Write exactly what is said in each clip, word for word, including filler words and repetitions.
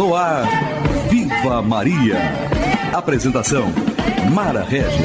No ar, Viva Maria. Apresentação, Mara Régia.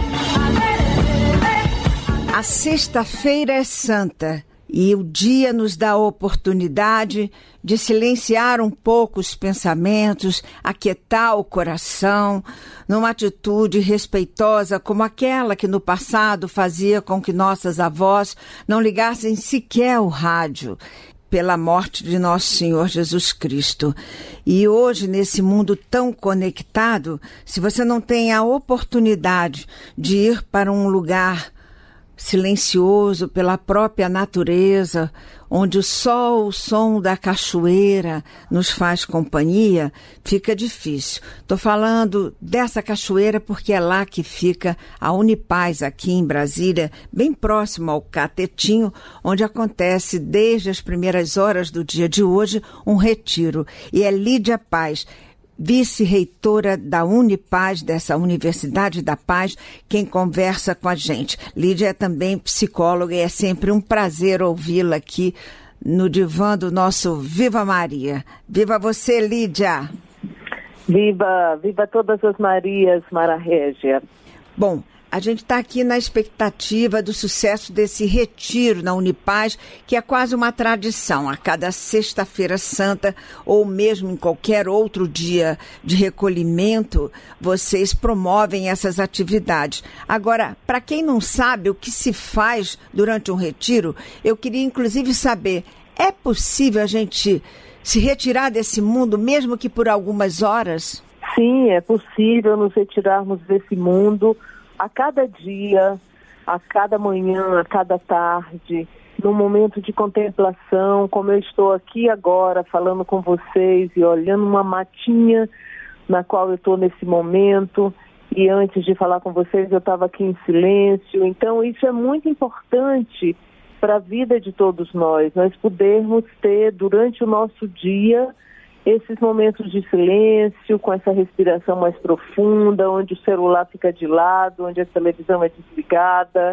A sexta-feira é santa e o dia nos dá a oportunidade de silenciar um pouco os pensamentos, aquietar o coração, numa atitude respeitosa como aquela que no passado fazia com que nossas avós não ligassem sequer o rádio, pela morte de nosso Senhor Jesus Cristo. E hoje, nesse mundo tão conectado, se você não tem a oportunidade de ir para um lugar silencioso pela própria natureza, onde o sol, o som da cachoeira nos faz companhia, fica difícil. Estou falando dessa cachoeira porque é lá que fica a Unipaz, aqui em Brasília, bem próximo ao Catetinho, onde acontece desde as primeiras horas do dia de hoje um retiro. E é Lídia Paz, vice-reitora da Unipaz, dessa Universidade da Paz, quem conversa com a gente. Lídia é também psicóloga e é sempre um prazer ouvi-la aqui no divã do nosso Viva Maria. Viva você, Lídia! Viva, viva todas as Marias, Mara Régia. Bom, a gente está aqui na expectativa do sucesso desse retiro na Unipaz, que é quase uma tradição. A cada sexta-feira santa, ou mesmo em qualquer outro dia de recolhimento, vocês promovem essas atividades. Agora, para quem não sabe o que se faz durante um retiro, eu queria inclusive saber, é possível a gente se retirar desse mundo, mesmo que por algumas horas? Sim, é possível nos retirarmos desse mundo a cada dia, a cada manhã, a cada tarde, num momento de contemplação, como eu estou aqui agora falando com vocês e olhando uma matinha na qual eu estou nesse momento, e antes de falar com vocês eu estava aqui em silêncio. Então isso é muito importante para a vida de todos nós, nós podermos ter durante o nosso dia esses momentos de silêncio, com essa respiração mais profunda, onde o celular fica de lado, onde a televisão é desligada.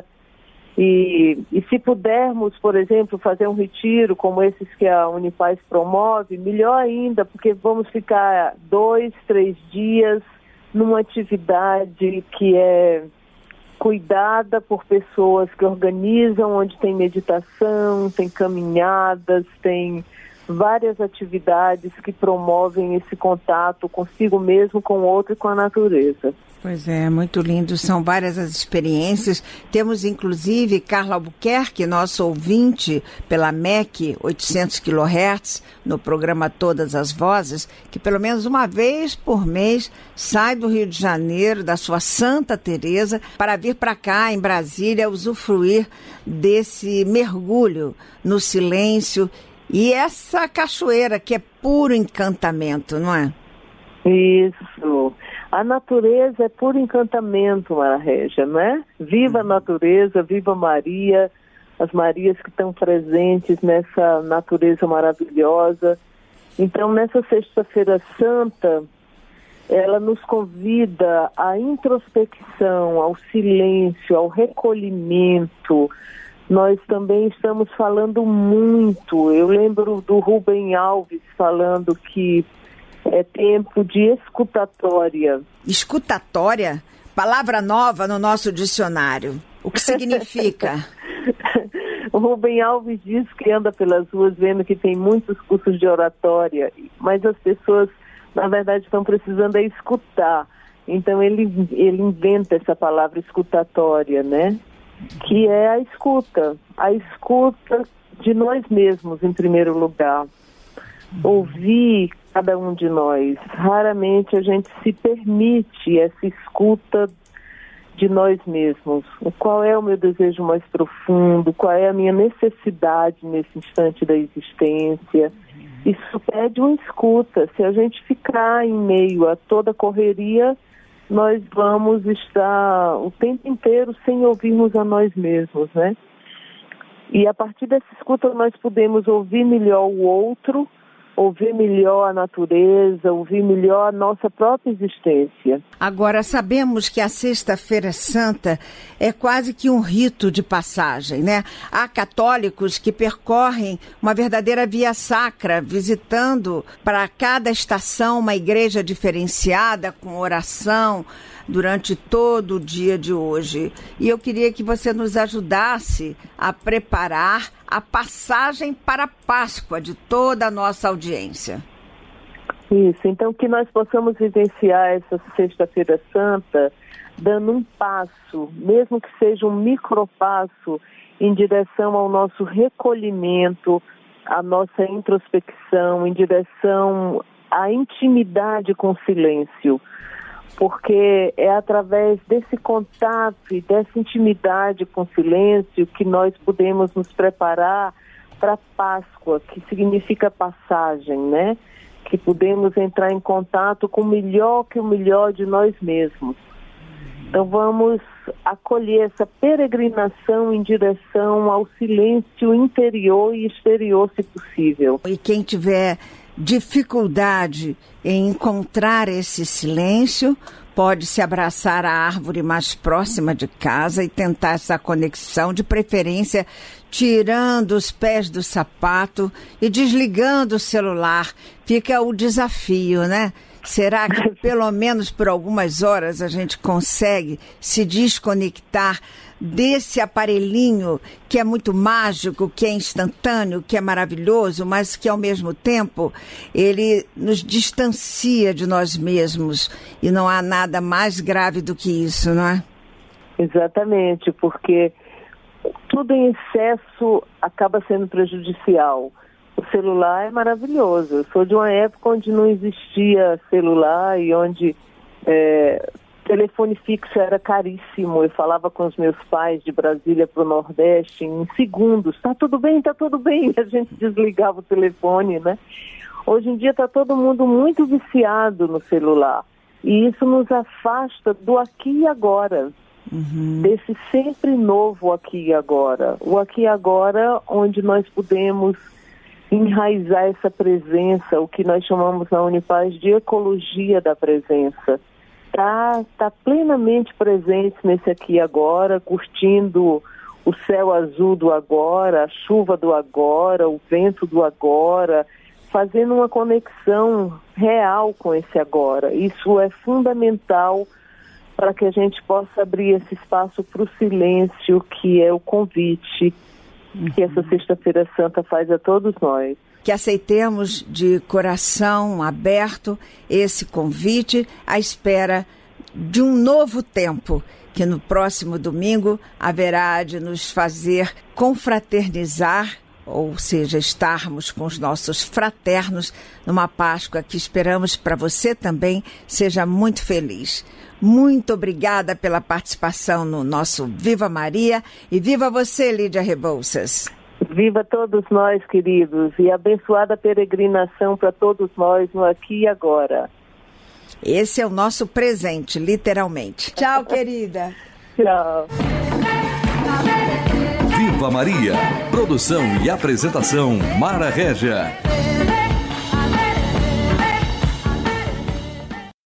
E, e se pudermos, por exemplo, fazer um retiro como esses que a Unipaz promove, melhor ainda, porque vamos ficar dois, três dias numa atividade que é cuidada por pessoas que organizam, onde tem meditação, tem caminhadas, tem várias atividades que promovem esse contato consigo mesmo, com o outro e com a natureza. Pois é, muito lindo, são várias as experiências. Temos inclusive Carla Albuquerque, nosso ouvinte pela M E C oitocentos quilohertz, no programa Todas as Vozes, que pelo menos uma vez por mês sai do Rio de Janeiro, da sua Santa Teresa, para vir para cá em Brasília usufruir desse mergulho no silêncio. E essa cachoeira que é puro encantamento, não é? Isso. A natureza é puro encantamento, Mara Régia, não é? Viva a natureza, viva Maria, as Marias que estão presentes nessa natureza maravilhosa. Então, nessa Sexta-feira Santa, ela nos convida à introspecção, ao silêncio, ao recolhimento. Nós também estamos falando muito. Eu lembro do Rubem Alves falando que é tempo de escutatória. Escutatória? Palavra nova no nosso dicionário. O que significa? O Rubem Alves diz que anda pelas ruas vendo que tem muitos cursos de oratória, mas as pessoas, na verdade, estão precisando é escutar. Então ele, ele inventa essa palavra escutatória, né? Que é a escuta, a escuta de nós mesmos em primeiro lugar, ouvir cada um de nós. Raramente a gente se permite essa escuta de nós mesmos. Qual é o meu desejo mais profundo, qual é a minha necessidade nesse instante da existência. Isso pede uma escuta. Se a gente ficar em meio a toda a correria, nós vamos estar o tempo inteiro sem ouvirmos a nós mesmos, né? E a partir dessa escuta nós podemos ouvir melhor o outro, ouvir melhor a natureza, ouvir melhor a nossa própria existência. Agora, sabemos que a Sexta-feira Santa é quase que um rito de passagem, né? Há católicos que percorrem uma verdadeira via sacra, visitando para cada estação uma igreja diferenciada, com oração, durante todo o dia de hoje. E eu queria que você nos ajudasse a preparar a passagem para a Páscoa de toda a nossa audiência. Isso, então que nós possamos vivenciar essa Sexta-feira Santa dando um passo, mesmo que seja um micropasso, em direção ao nosso recolhimento, à nossa introspecção, em direção à intimidade com o silêncio. Porque é através desse contato e dessa intimidade com o silêncio que nós podemos nos preparar para a Páscoa, que significa passagem, né? Que podemos entrar em contato com o melhor que o melhor de nós mesmos. Então vamos acolher essa peregrinação em direção ao silêncio interior e exterior, se possível. E quem tiver dificuldade em encontrar esse silêncio, pode se abraçar à árvore mais próxima de casa e tentar essa conexão, de preferência tirando os pés do sapato e desligando o celular. Fica o desafio, né? Será que pelo menos por algumas horas a gente consegue se desconectar desse aparelhinho que é muito mágico, que é instantâneo, que é maravilhoso, mas que ao mesmo tempo ele nos distancia de nós mesmos, e não há nada mais grave do que isso, não é? Exatamente, porque tudo em excesso acaba sendo prejudicial. O celular é maravilhoso. Eu sou de uma época onde não existia celular e onde é, telefone fixo era caríssimo. Eu falava com os meus pais de Brasília para o Nordeste em segundos. Tá tudo bem, tá tudo bem. A gente desligava o telefone, né? Hoje em dia está todo mundo muito viciado no celular. E isso nos afasta do aqui e agora. Uhum. Desse sempre novo aqui e agora. O aqui e agora onde nós podemos enraizar essa presença, o que nós chamamos na Unipaz de ecologia da presença. Está tá plenamente presente nesse aqui e agora, curtindo o céu azul do agora, a chuva do agora, o vento do agora, fazendo uma conexão real com esse agora. Isso é fundamental para que a gente possa abrir esse espaço para o silêncio, que é o convite que essa Sexta-feira Santa faz a todos nós. Que aceitemos de coração aberto esse convite à espera de um novo tempo, que no próximo domingo haverá de nos fazer confraternizar, ou seja, estarmos com os nossos fraternos numa Páscoa que esperamos para você também seja muito feliz. Muito obrigada pela participação no nosso Viva Maria, e viva você, Lídia Rebouças. Viva todos nós, queridos, e abençoada peregrinação para todos nós no aqui e agora. Esse é o nosso presente, literalmente. Tchau, querida. Tchau. Viva Maria. Produção e apresentação Mara Régia.